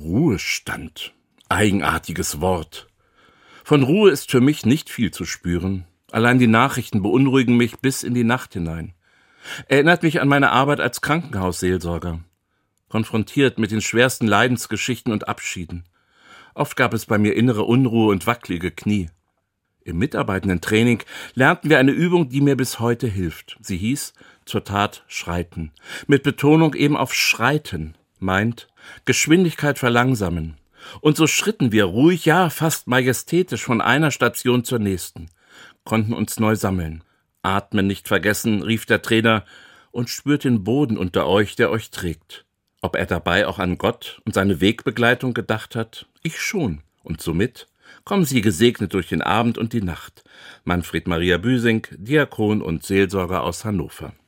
Ruhestand. Eigenartiges Wort. Von Ruhe ist für mich nicht viel zu spüren. Allein die Nachrichten beunruhigen mich bis in die Nacht hinein. Erinnert mich an meine Arbeit als Krankenhausseelsorger. Konfrontiert mit den schwersten Leidensgeschichten und Abschieden. Oft gab es bei mir innere Unruhe und wackelige Knie. Im Mitarbeitendentraining lernten wir eine Übung, die mir bis heute hilft. Sie hieß zur Tat schreiten. Mit Betonung eben auf schreiten. Meint Geschwindigkeit verlangsamen. Und so schritten wir ruhig, ja fast majestätisch von einer Station zur nächsten. Konnten uns neu sammeln. Atmen nicht vergessen, rief der Trainer, und spürt den Boden unter euch, der euch trägt. Ob er dabei auch an Gott und seine Wegbegleitung gedacht hat? Ich schon. Und somit kommen Sie gesegnet durch den Abend und die Nacht. Manfred Maria Büsing, Diakon und Seelsorger aus Hannover.